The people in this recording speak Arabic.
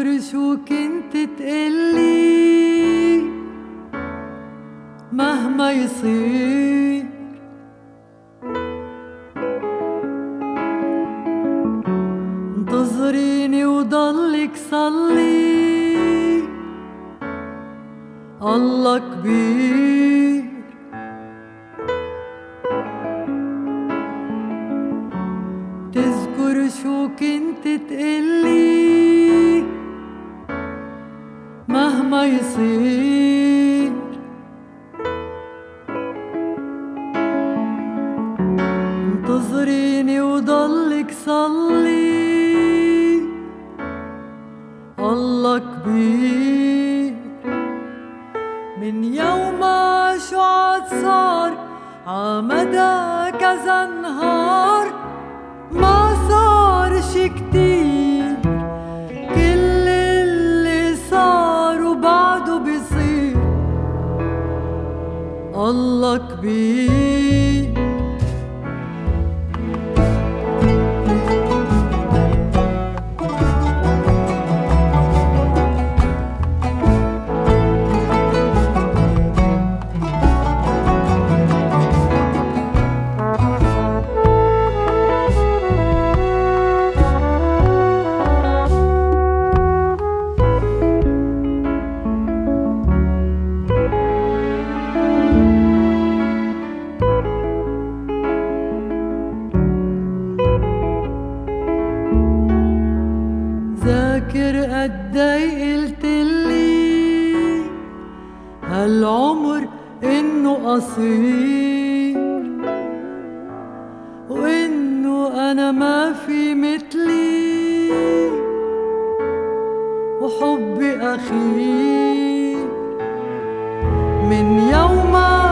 تذكر شو كنت تقلي مهما يصير، انتظريني وضلك صلي، الله كبير. تذكر شو كنت تقلي مهما يصير، انتظريني وضلك صلي، الله كبير. من يوم شو عاد صار عمدى كذا نهار، ما صار شي كتير، كل اللي صار وبعده بيصير، الله كبير. ذاكر قدي قلتلي هالعمر إنه قصير، وإنه أنا ما في مثلي، وحبي أخير. من يوم